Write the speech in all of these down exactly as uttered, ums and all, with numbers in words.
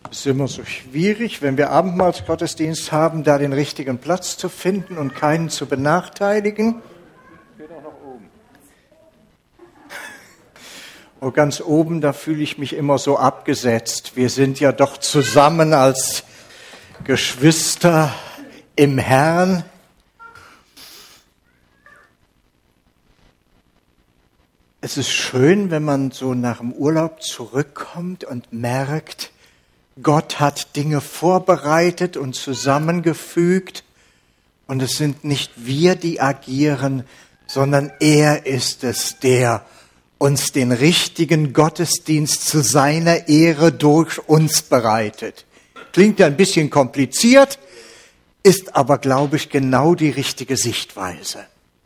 Es ist immer so schwierig, wenn wir Abendmahlsgottesdienst haben, da den richtigen Platz zu finden und keinen zu benachteiligen. Geht auch nach oben. Oh, ganz oben, da fühle ich mich immer so abgesetzt. Wir sind ja doch zusammen als Geschwister im Herrn. Es ist schön, wenn man so nach dem Urlaub zurückkommt und merkt, Gott hat Dinge vorbereitet und zusammengefügt und es sind nicht wir, die agieren, sondern er ist es, der uns den richtigen Gottesdienst zu seiner Ehre durch uns bereitet. Klingt ja ein bisschen kompliziert, ist aber, glaube ich, genau die richtige Sichtweise.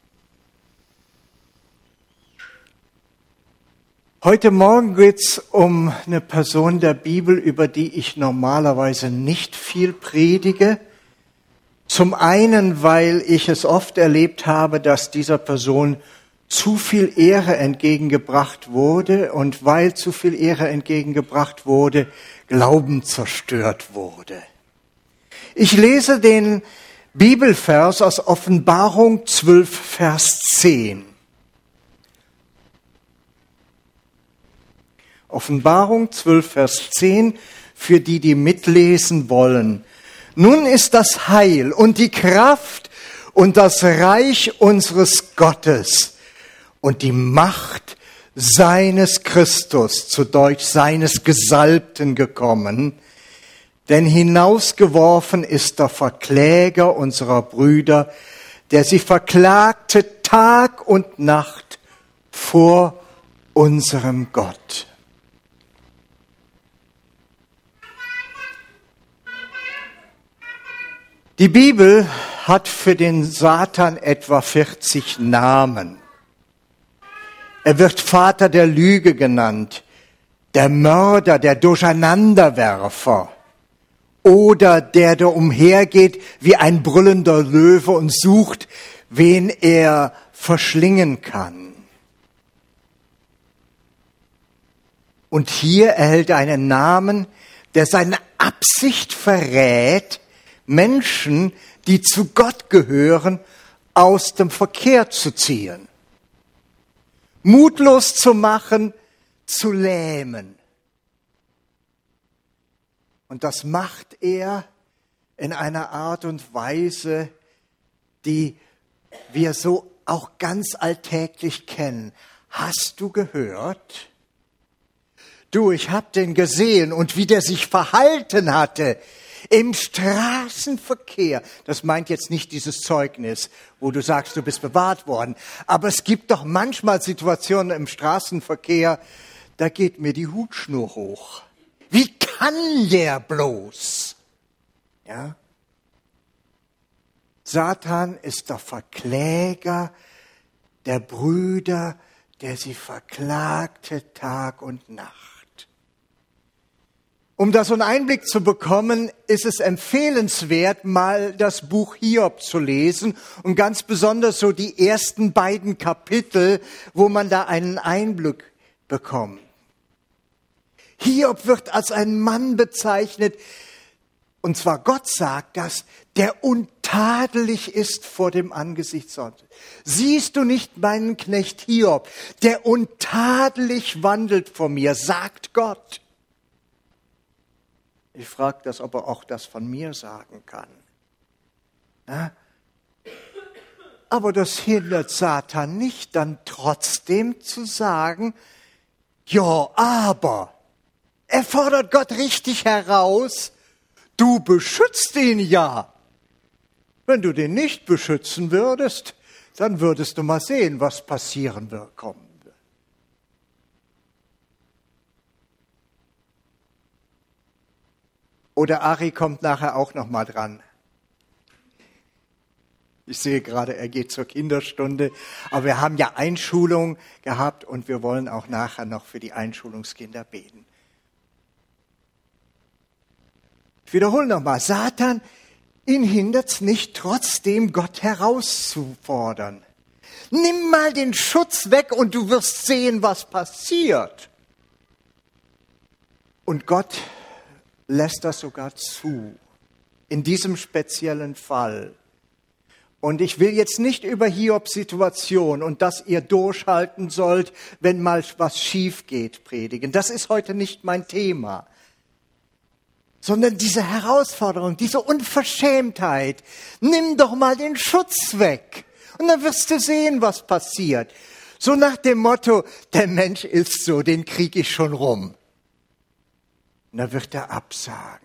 Heute Morgen geht es um eine Person der Bibel, über die ich normalerweise nicht viel predige. Zum einen, weil ich es oft erlebt habe, dass dieser Person zu viel Ehre entgegengebracht wurde und weil zu viel Ehre entgegengebracht wurde, Glauben zerstört wurde. Ich lese den Bibelvers aus Offenbarung zwölf, Vers zehn. Offenbarung zwölf, Vers zehn, für die, die mitlesen wollen. Nun ist das Heil und die Kraft und das Reich unseres Gottes und die Macht seines Christus, zu Deutsch seines Gesalbten, gekommen. Denn hinausgeworfen ist der Verkläger unserer Brüder, der sie verklagte Tag und Nacht vor unserem Gott. Die Bibel hat für den Satan etwa vierzig Namen. Er wird Vater der Lüge genannt, der Mörder, der Durcheinanderwerfer oder der, der umhergeht wie ein brüllender Löwe und sucht, wen er verschlingen kann. Und hier erhält er einen Namen, der seine Absicht verrät, Menschen, die zu Gott gehören, aus dem Verkehr zu ziehen. Mutlos zu machen, zu lähmen. Und das macht er in einer Art und Weise, die wir so auch ganz alltäglich kennen. Hast du gehört? Du, ich hab den gesehen und wie der sich verhalten hatte. Im Straßenverkehr, das meint jetzt nicht dieses Zeugnis, wo du sagst, du bist bewahrt worden, aber es gibt doch manchmal Situationen im Straßenverkehr, da geht mir die Hutschnur hoch. Wie kann der bloß? Ja? Satan ist der Verkläger der Brüder, der sie verklagte Tag und Nacht. Um da so einen Einblick zu bekommen, ist es empfehlenswert, mal das Buch Hiob zu lesen und ganz besonders so die ersten beiden Kapitel, wo man da einen Einblick bekommt. Hiob wird als ein Mann bezeichnet, und zwar Gott sagt das, der untadelig ist vor dem Angesicht Gottes. Siehst du nicht meinen Knecht Hiob, der untadelig wandelt vor mir, sagt Gott. Ich frage das, ob er auch das von mir sagen kann. Ja? Aber das hindert Satan nicht, dann trotzdem zu sagen, ja, aber, er fordert Gott richtig heraus, du beschützt ihn ja. Wenn du den nicht beschützen würdest, dann würdest du mal sehen, was passieren wird, kommen. Oder Ari kommt nachher auch noch mal dran. Ich sehe gerade, er geht zur Kinderstunde. Aber wir haben ja Einschulung gehabt und wir wollen auch nachher noch für die Einschulungskinder beten. Ich wiederhole noch mal, Satan, ihn hindert's nicht, trotzdem Gott herauszufordern. Nimm mal den Schutz weg und du wirst sehen, was passiert. Und Gott lässt das sogar zu. In diesem speziellen Fall. Und ich will jetzt nicht über Hiobs Situation und dass ihr durchhalten sollt, wenn mal was schief geht, predigen. Das ist heute nicht mein Thema. Sondern diese Herausforderung, diese Unverschämtheit. Nimm doch mal den Schutz weg. Und dann wirst du sehen, was passiert. So nach dem Motto, der Mensch ist so, den kriege ich schon rum. Und dann wird er absagen.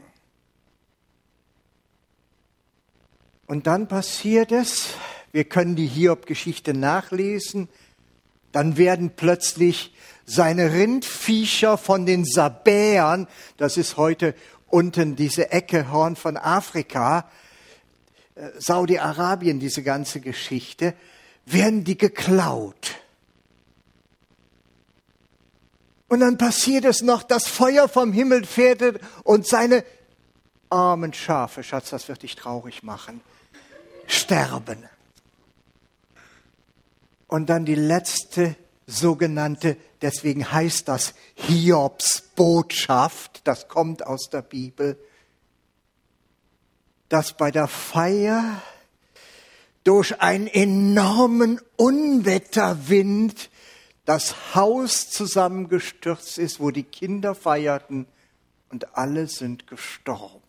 Und dann passiert es, wir können die Hiob-Geschichte nachlesen, dann werden plötzlich seine Rindviecher von den Sabäern, das ist heute unten diese Ecke Horn von Afrika, Saudi-Arabien, diese ganze Geschichte, werden die geklaut. Und dann passiert es noch, das Feuer vom Himmel fährt und seine armen Schafe, Schatz, das wird dich traurig machen, sterben. Und dann die letzte sogenannte, deswegen heißt das Hiobs Botschaft, das kommt aus der Bibel, dass bei der Feier durch einen enormen Unwetterwind das Haus zusammengestürzt ist, wo die Kinder feierten und alle sind gestorben.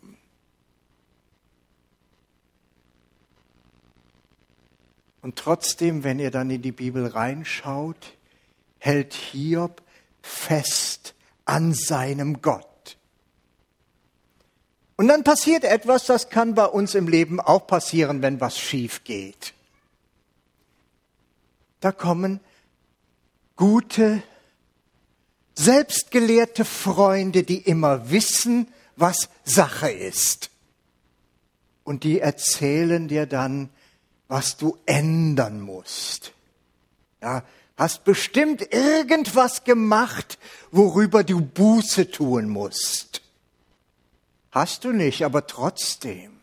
Und trotzdem, wenn ihr dann in die Bibel reinschaut, hält Hiob fest an seinem Gott. Und dann passiert etwas, das kann bei uns im Leben auch passieren, wenn was schief geht. Da kommen gute, selbstgelehrte Freunde, die immer wissen, was Sache ist. Und die erzählen dir dann, was du ändern musst. Ja, hast bestimmt irgendwas gemacht, worüber du Buße tun musst. Hast du nicht, aber trotzdem.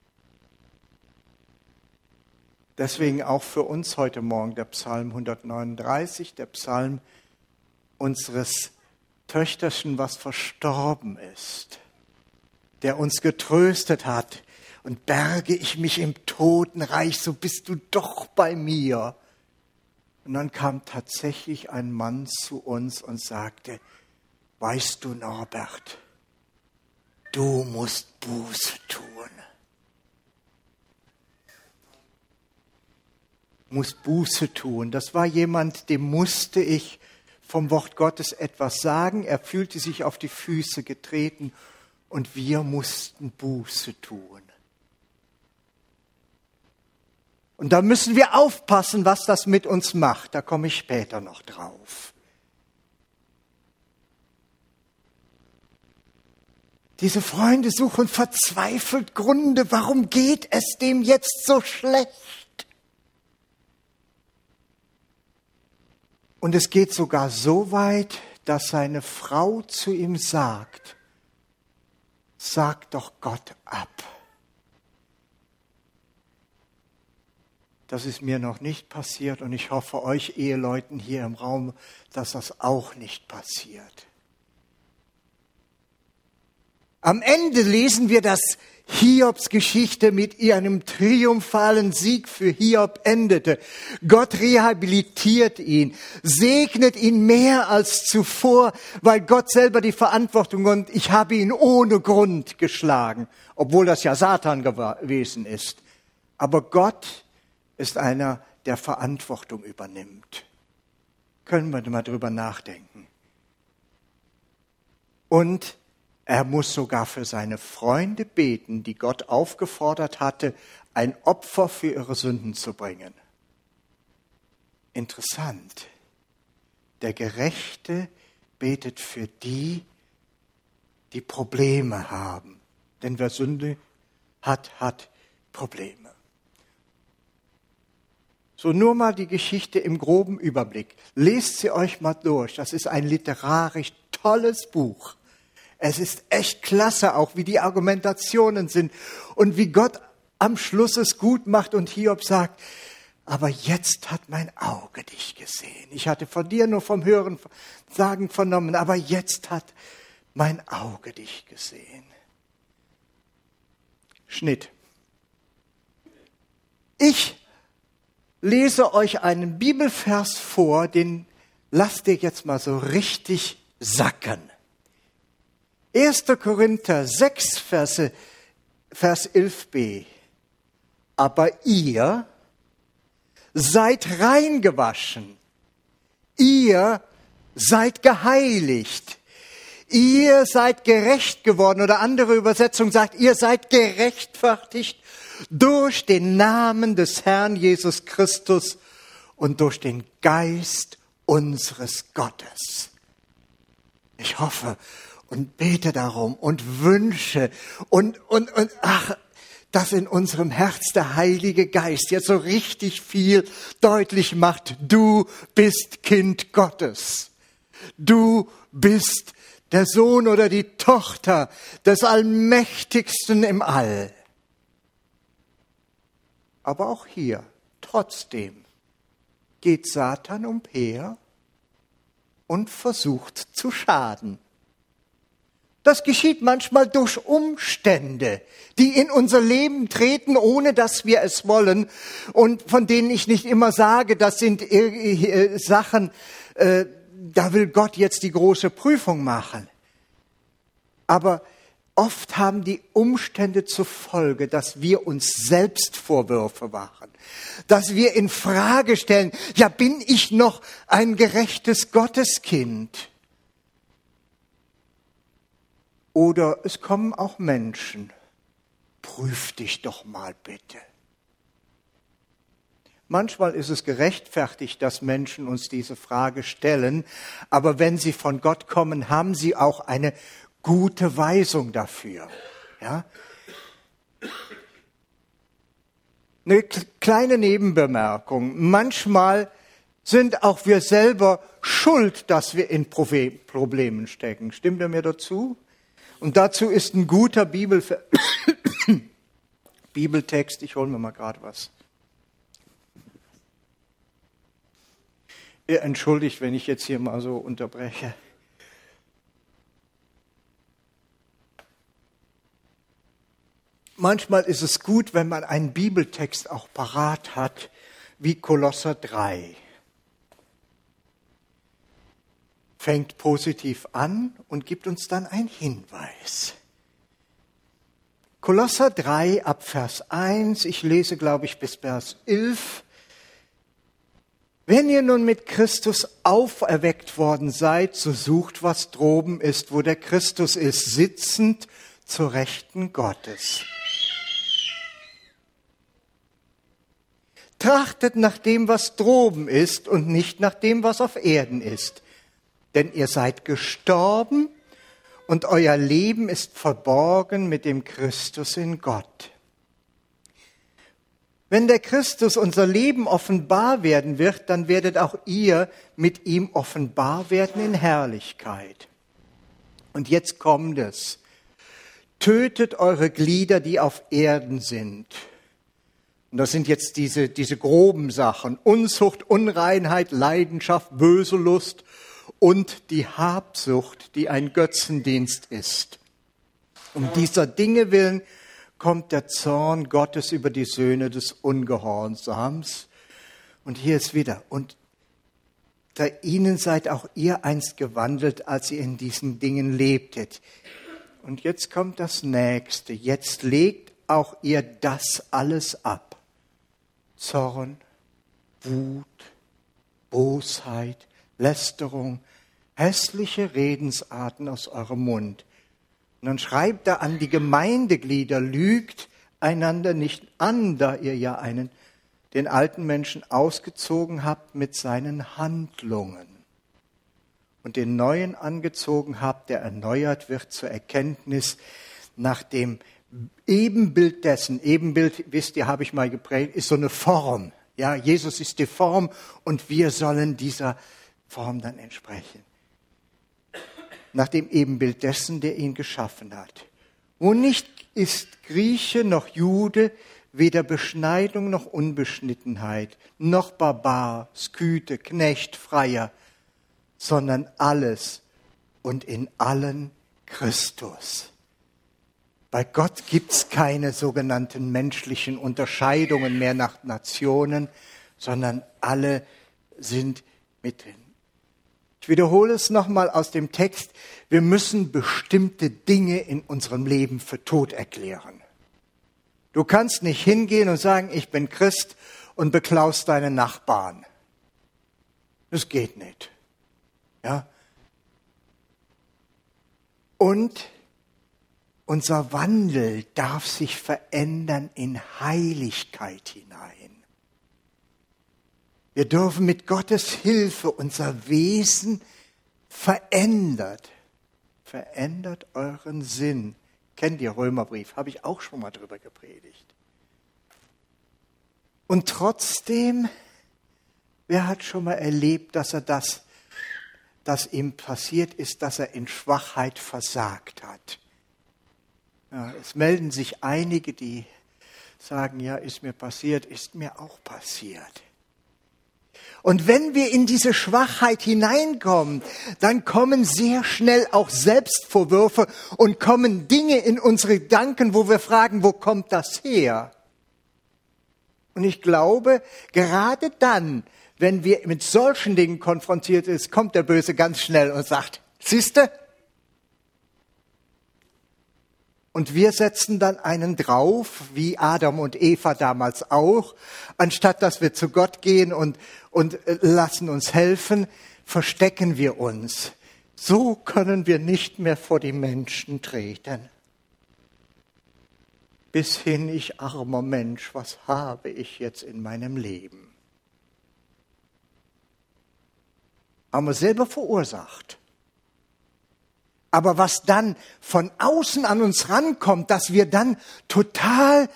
Deswegen auch für uns heute Morgen der Psalm hundertneununddreißig, der Psalm unseres Töchterchen, was verstorben ist, der uns getröstet hat. Und berge ich mich im Totenreich, so bist du doch bei mir. Und dann kam tatsächlich ein Mann zu uns und sagte, weißt du, Norbert, du musst Buße tun. Muss Buße tun. Das war jemand, dem musste ich vom Wort Gottes etwas sagen. Er fühlte sich auf die Füße getreten und wir mussten Buße tun. Und da müssen wir aufpassen, was das mit uns macht. Da komme ich später noch drauf. Diese Freunde suchen verzweifelt Gründe. Warum geht es dem jetzt so schlecht? Und es geht sogar so weit, dass seine Frau zu ihm sagt, sag doch Gott ab. Das ist mir noch nicht passiert und ich hoffe euch Eheleuten hier im Raum, dass das auch nicht passiert. Am Ende lesen wir, dass Hiobs Geschichte mit ihrem triumphalen Sieg für Hiob endete. Gott rehabilitiert ihn, segnet ihn mehr als zuvor, weil Gott selber die Verantwortung und ich habe ihn ohne Grund geschlagen, obwohl das ja Satan gewesen ist. Aber Gott ist einer, der Verantwortung übernimmt. Können wir mal drüber nachdenken. Und er muss sogar für seine Freunde beten, die Gott aufgefordert hatte, ein Opfer für ihre Sünden zu bringen. Interessant. Der Gerechte betet für die, die Probleme haben. Denn wer Sünde hat, hat Probleme. So, nur mal die Geschichte im groben Überblick. Lest sie euch mal durch. Das ist ein literarisch tolles Buch. Es ist echt klasse, auch wie die Argumentationen sind und wie Gott am Schluss es gut macht und Hiob sagt, aber jetzt hat mein Auge dich gesehen. Ich hatte von dir nur vom Hören sagen vernommen, aber jetzt hat mein Auge dich gesehen. Schnitt. Ich lese euch einen Bibelvers vor, den lasst ihr jetzt mal so richtig sacken. erster Korinther sechs, Verse, Vers elf b. Aber ihr seid reingewaschen, ihr seid geheiligt, ihr seid gerecht geworden, oder andere Übersetzung sagt, ihr seid gerechtfertigt durch den Namen des Herrn Jesus Christus und durch den Geist unseres Gottes. Ich hoffe und bete darum und wünsche und, und, und, ach, dass in unserem Herz der Heilige Geist jetzt so richtig viel deutlich macht. Du bist Kind Gottes. Du bist der Sohn oder die Tochter des Allmächtigsten im All. Aber auch hier, trotzdem, geht Satan umher und versucht zu schaden. Das geschieht manchmal durch Umstände, die in unser Leben treten, ohne dass wir es wollen und von denen ich nicht immer sage, das sind äh, Sachen, äh, da will Gott jetzt die große Prüfung machen. Aber oft haben die Umstände zur Folge, dass wir uns selbst Vorwürfe machen, dass wir in Frage stellen, ja, bin ich noch ein gerechtes Gotteskind? Oder es kommen auch Menschen, prüf dich doch mal bitte. Manchmal ist es gerechtfertigt, dass Menschen uns diese Frage stellen, aber wenn sie von Gott kommen, haben sie auch eine gute Weisung dafür. Ja? Eine kleine Nebenbemerkung. Manchmal sind auch wir selber schuld, dass wir in Problemen stecken. Stimmt ihr mir dazu? Und dazu ist ein guter Bibelver- Bibeltext. Ich hole mir mal gerade was. Ihr entschuldigt, wenn ich jetzt hier mal so unterbreche. Manchmal ist es gut, wenn man einen Bibeltext auch parat hat, wie Kolosser drei. Fängt positiv an und gibt uns dann einen Hinweis. Kolosser drei ab Vers eins, ich lese, glaube ich, bis Vers elf. Wenn ihr nun mit Christus auferweckt worden seid, so sucht, was droben ist, wo der Christus ist, sitzend zur Rechten Gottes. Trachtet nach dem, was droben ist und nicht nach dem, was auf Erden ist. Denn ihr seid gestorben und euer Leben ist verborgen mit dem Christus in Gott. Wenn der Christus unser Leben offenbar werden wird, dann werdet auch ihr mit ihm offenbar werden in Herrlichkeit. Und jetzt kommt es. Tötet eure Glieder, die auf Erden sind. Und das sind jetzt diese, diese groben Sachen. Unzucht, Unreinheit, Leidenschaft, böse Lust und die Habsucht, die ein Götzendienst ist. Um dieser Dinge willen kommt der Zorn Gottes über die Söhne des Ungehorsams. Und hier ist wieder, und da ihnen seid auch ihr einst gewandelt, als ihr in diesen Dingen lebtet. Und jetzt kommt das Nächste. Jetzt legt auch ihr das alles ab. Zorn, Wut, Bosheit, Lästerung, hässliche Redensarten aus eurem Mund. Und dann schreibt er an die Gemeindeglieder, lügt einander nicht an, da ihr ja einen, den alten Menschen ausgezogen habt mit seinen Handlungen und den neuen angezogen habt, der erneuert wird zur Erkenntnis nach dem Ebenbild dessen. Ebenbild, wisst ihr, habe ich mal geprägt, ist so eine Form. Ja, Jesus ist die Form und wir sollen dieser Form dann entsprechen. Nach dem Ebenbild dessen, der ihn geschaffen hat. Wo nicht ist Grieche noch Jude, weder Beschneidung noch Unbeschnittenheit, noch Barbar, Skythe, Knecht, Freier, sondern alles und in allen Christus. Bei Gott gibt es keine sogenannten menschlichen Unterscheidungen mehr nach Nationen, sondern alle sind mit drin. Ich wiederhole es nochmal aus dem Text. Wir müssen bestimmte Dinge in unserem Leben für tot erklären. Du kannst nicht hingehen und sagen, ich bin Christ und beklaust deine Nachbarn. Das geht nicht. Ja? Und unser Wandel darf sich verändern in Heiligkeit hinein. Wir dürfen mit Gottes Hilfe unser Wesen verändert. Verändert euren Sinn. Kennt ihr Römerbrief? Habe ich auch schon mal drüber gepredigt. Und trotzdem, wer hat schon mal erlebt, dass er das, dass ihm passiert ist, dass er in Schwachheit versagt hat? Ja, es melden sich einige, die sagen, ja, ist mir passiert, ist mir auch passiert. Und wenn wir in diese Schwachheit hineinkommen, dann kommen sehr schnell auch Selbstvorwürfe und kommen Dinge in unsere Gedanken, wo wir fragen, wo kommt das her? Und ich glaube, gerade dann, wenn wir mit solchen Dingen konfrontiert sind, kommt der Böse ganz schnell und sagt, siehste? Und wir setzen dann einen drauf, wie Adam und Eva damals auch. Anstatt dass wir zu Gott gehen und, und lassen uns helfen, verstecken wir uns. So können wir nicht mehr vor die Menschen treten. Bis hin, ich armer Mensch, was habe ich jetzt in meinem Leben? Haben wir selber verursacht. Aber was dann von außen an uns rankommt, dass wir dann total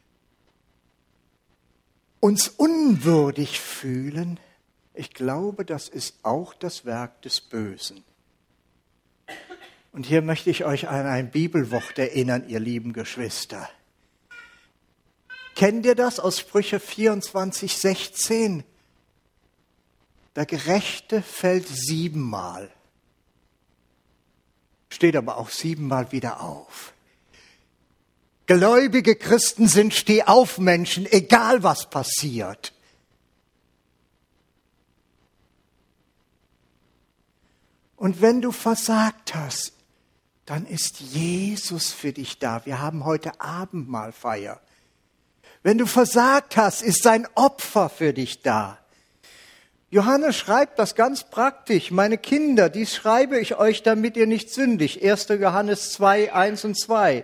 uns unwürdig fühlen, ich glaube, das ist auch das Werk des Bösen. Und hier möchte ich euch an ein Bibelwort erinnern, ihr lieben Geschwister. Kennt ihr das aus Sprüche vierundzwanzig, sechzehn? Der Gerechte fällt siebenmal. Steht aber auch siebenmal wieder auf. Gläubige Christen sind Stehaufmenschen, egal was passiert. Und wenn du versagt hast, dann ist Jesus für dich da. Wir haben heute Abendmahlfeier. Wenn du versagt hast, ist sein Opfer für dich da. Johannes schreibt das ganz praktisch. Meine Kinder, dies schreibe ich euch, damit ihr nicht sündigt. erster Johannes zwei, eins und zwei.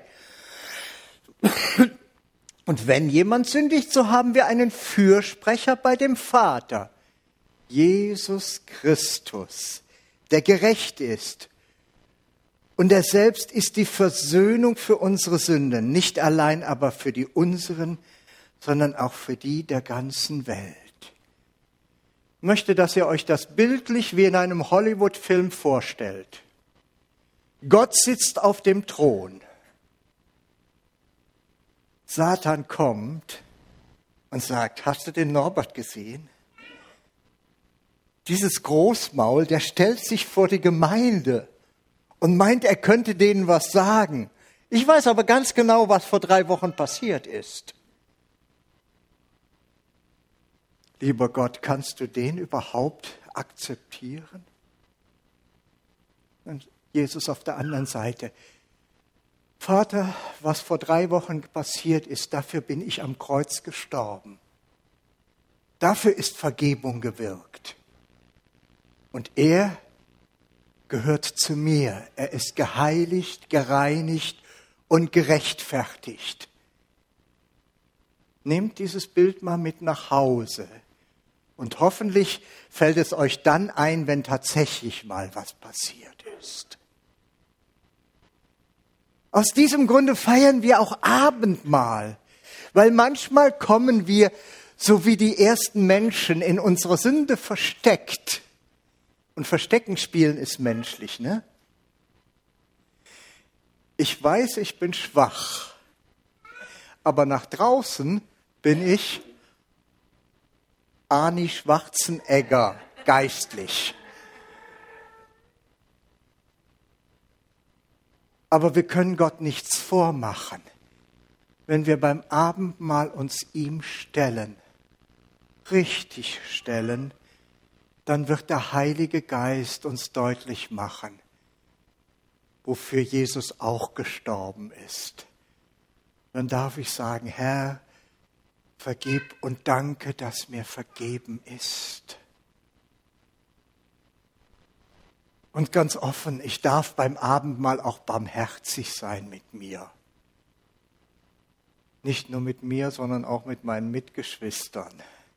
Und wenn jemand sündigt, so haben wir einen Fürsprecher bei dem Vater, Jesus Christus, der gerecht ist. Und er selbst ist die Versöhnung für unsere Sünden, nicht allein aber für die unseren, sondern auch für die der ganzen Welt. Ich möchte, dass ihr euch das bildlich wie in einem Hollywood-Film vorstellt. Gott sitzt auf dem Thron. Satan kommt und sagt, hast du den Norbert gesehen? Dieses Großmaul, der stellt sich vor die Gemeinde und meint, er könnte denen was sagen. Ich weiß aber ganz genau, was vor drei Wochen passiert ist. Lieber Gott, kannst du den überhaupt akzeptieren? Und Jesus auf der anderen Seite. Vater, was vor drei Wochen passiert ist, dafür bin ich am Kreuz gestorben. Dafür ist Vergebung gewirkt. Und er gehört zu mir. Er ist geheiligt, gereinigt und gerechtfertigt. Nehmt dieses Bild mal mit nach Hause. Und hoffentlich fällt es euch dann ein, wenn tatsächlich mal was passiert ist. Aus diesem Grunde feiern wir auch Abendmahl, weil manchmal kommen wir, so wie die ersten Menschen, in unserer Sünde versteckt. Und Verstecken spielen ist menschlich, ne? Ich weiß, ich bin schwach, aber nach draußen bin ich Arni Schwarzenegger, geistlich. Aber wir können Gott nichts vormachen. Wenn wir beim Abendmahl uns ihm stellen, richtig stellen, dann wird der Heilige Geist uns deutlich machen, wofür Jesus auch gestorben ist. Dann darf ich sagen, Herr, vergib und danke, dass mir vergeben ist. Und ganz offen, ich darf beim Abendmahl auch barmherzig sein mit mir. Nicht nur mit mir, sondern auch mit meinen Mitgeschwistern.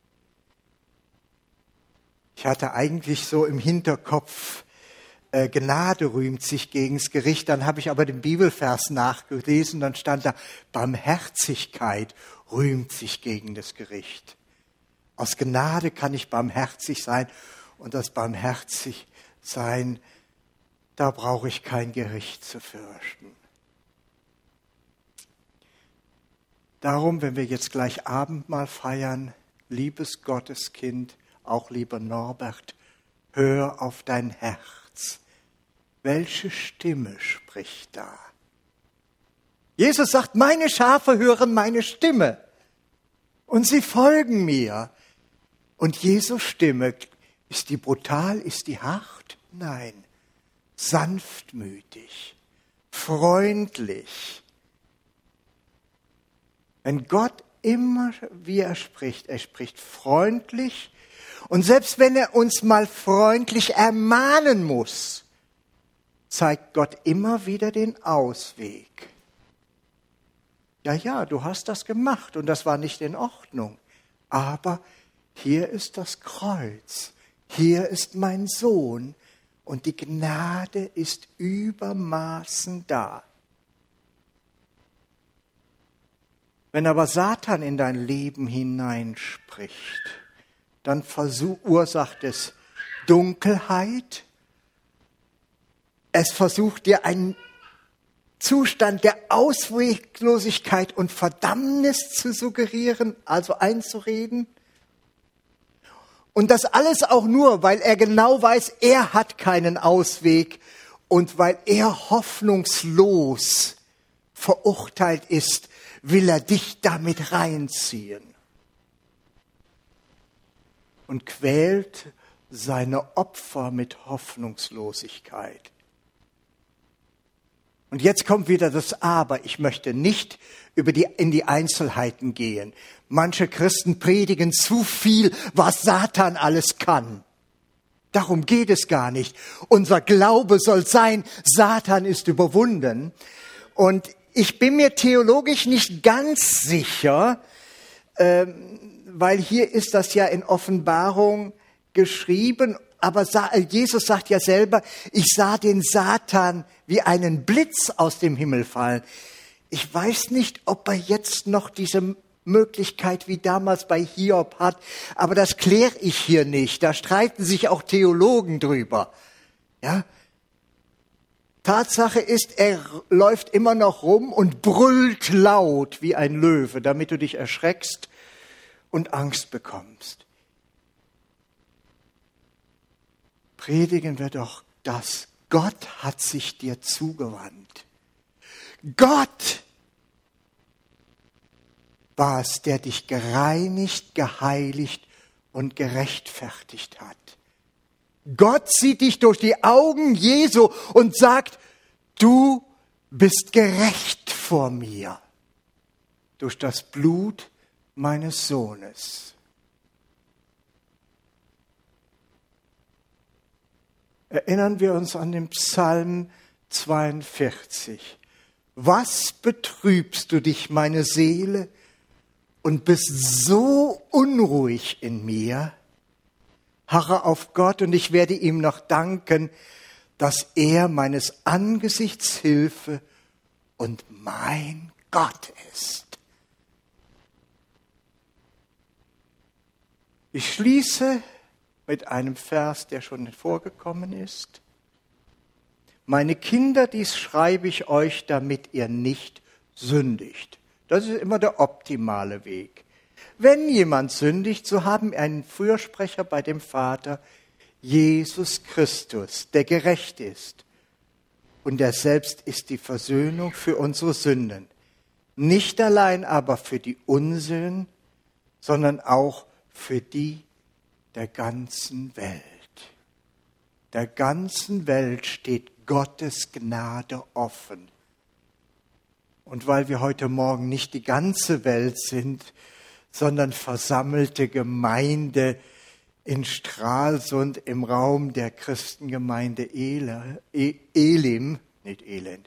Ich hatte eigentlich so im Hinterkopf, äh, Gnade rühmt sich gegens Gericht. Dann habe ich aber den Bibelvers nachgelesen, dann stand da, Barmherzigkeit rühmt sich gegen das Gericht. Aus Gnade kann ich barmherzig sein und das barmherzig sein, da brauche ich kein Gericht zu fürchten. Darum, wenn wir jetzt gleich Abendmahl feiern, liebes Gotteskind, auch lieber Norbert, hör auf dein Herz. Welche Stimme spricht da? Jesus sagt, meine Schafe hören meine Stimme und sie folgen mir. Und Jesu Stimme, ist die brutal, ist die hart? Nein, sanftmütig, freundlich. Wenn Gott immer, wie er spricht, er spricht freundlich und selbst wenn er uns mal freundlich ermahnen muss, zeigt Gott immer wieder den Ausweg. Ja, ja, du hast das gemacht und das war nicht in Ordnung, aber hier ist das Kreuz, hier ist mein Sohn und die Gnade ist übermaßen da. Wenn aber Satan in dein Leben hineinspricht, dann verursacht es Dunkelheit. Es versucht dir einen Zustand der Ausweglosigkeit und Verdammnis zu suggerieren, also einzureden. Und das alles auch nur, weil er genau weiß, er hat keinen Ausweg und weil er hoffnungslos verurteilt ist, will er dich damit reinziehen und quält seine Opfer mit Hoffnungslosigkeit. Und jetzt kommt wieder das Aber. Ich möchte nicht über die, in die Einzelheiten gehen. Manche Christen predigen zu viel, was Satan alles kann. Darum geht es gar nicht. Unser Glaube soll sein, Satan ist überwunden. Und ich bin mir theologisch nicht ganz sicher, ähm, weil hier ist das ja in Offenbarung geschrieben, aber Jesus sagt ja selber, ich sah den Satan wie einen Blitz aus dem Himmel fallen. Ich weiß nicht, ob er jetzt noch diese Möglichkeit wie damals bei Hiob hat, aber das kläre ich hier nicht. Da streiten sich auch Theologen drüber. Ja? Tatsache ist, er läuft immer noch rum und brüllt laut wie ein Löwe, damit du dich erschreckst und Angst bekommst. Predigen wir doch das. Gott hat sich dir zugewandt. Gott war es, der dich gereinigt, geheiligt und gerechtfertigt hat. Gott sieht dich durch die Augen Jesu und sagt, du bist gerecht vor mir durch das Blut meines Sohnes. Erinnern wir uns an den Psalm zweiundvierzig. Was betrübst du dich, meine Seele, und bist so unruhig in mir? Harre auf Gott, und ich werde ihm noch danken, dass er meines Angesichts Hilfe und mein Gott ist. Ich schließe mit einem Vers, der schon vorgekommen ist. Meine Kinder, dies schreibe ich euch, damit ihr nicht sündigt. Das ist immer der optimale Weg. Wenn jemand sündigt, so haben wir einen Fürsprecher bei dem Vater, Jesus Christus, der gerecht ist. und er selbst ist die Versöhnung für unsere Sünden. Nicht allein aber für die unseren, sondern auch für die der ganzen Welt. Der ganzen Welt steht Gottes Gnade offen. Und weil wir heute Morgen nicht die ganze Welt sind, sondern versammelte Gemeinde in Stralsund im Raum der Christengemeinde Ele, e, Elim, nicht Elend,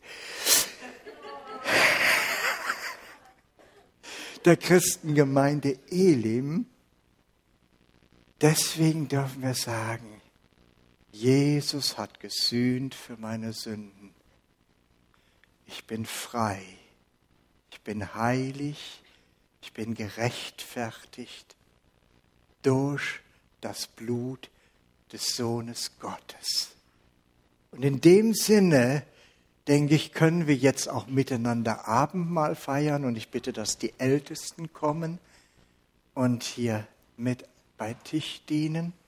der Christengemeinde Elim, deswegen dürfen wir sagen, Jesus hat gesühnt für meine Sünden. Ich bin frei, ich bin heilig, ich bin gerechtfertigt durch das Blut des Sohnes Gottes. Und in dem Sinne, denke ich, können wir jetzt auch miteinander Abendmahl feiern. Und ich bitte, dass die Ältesten kommen und hier mit bei Tisch dienen.